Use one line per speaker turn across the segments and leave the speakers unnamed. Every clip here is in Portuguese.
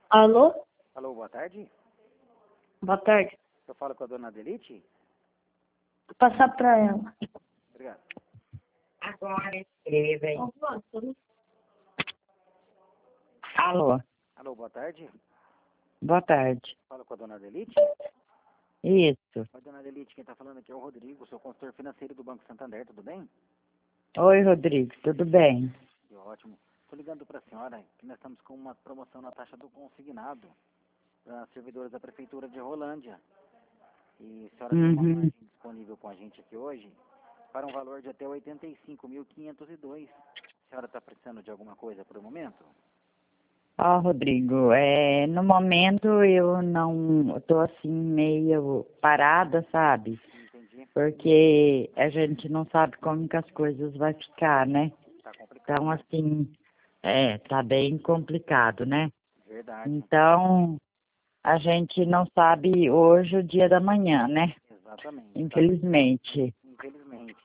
Alô?
Alô, boa tarde.
Boa tarde.
Eu falo com a dona Adelite?
Vou passar pra ela.
Obrigado.
Agora escreva aí. Alô,
Alô, boa tarde.
boa tarde.
Falo com a dona Adelite?
Isso.
Oi, dona Adelite, quem está falando aqui é o Rodrigo, sou consultor financeiro do Banco Santander, tudo bem?
Oi, Rodrigo, tudo bem?
Que ótimo. Estou ligando para a senhora que nós estamos com uma promoção na taxa do consignado para servidores da Prefeitura de Rolândia. E a senhora tem uma margem disponível com a gente aqui hoje para um valor de até 85.502. A senhora está precisando de alguma coisa por o momento?
Ó, Rodrigo, no momento eu não tô assim meio parada, sabe?
Entendi.
Porque a gente não sabe como que as coisas vai ficar, né?
Tá complicado.
Então, assim, tá bem complicado, né?
Verdade.
Então, a gente não sabe hoje o dia da manhã, né?
Exatamente.
Infelizmente.
Infelizmente.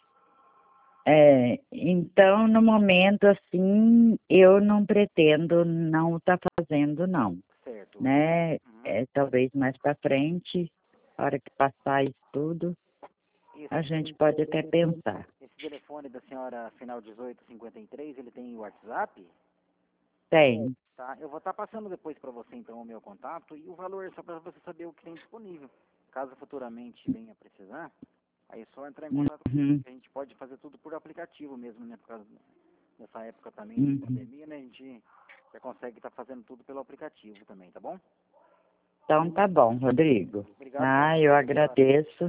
Então, no momento, assim, eu não pretendo não estar fazendo, não,
Certo.
né? Talvez mais para frente, na hora que passar isso tudo, a gente pode até pensar.
Esse telefone da senhora, final 1853, ele tem WhatsApp?
Tem.
Tá, eu vou estar passando depois para você, então, o meu contato e o valor, só para você saber o que tem disponível. Caso futuramente venha precisar, aí é só entrar em contato comigo. A gente pode fazer tudo por aplicativo mesmo, né? Por causa dessa época também de pandemia, né? A gente já consegue estar fazendo tudo pelo aplicativo também, tá bom?
Então, tá bom, Rodrigo.
Obrigado.
Eu agradeço.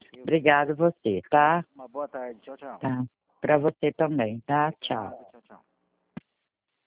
Obrigado você, tá?
Uma boa tarde. Tchau, tchau.
Tá. Para você também, tá? Tchau.
Tchau, tchau.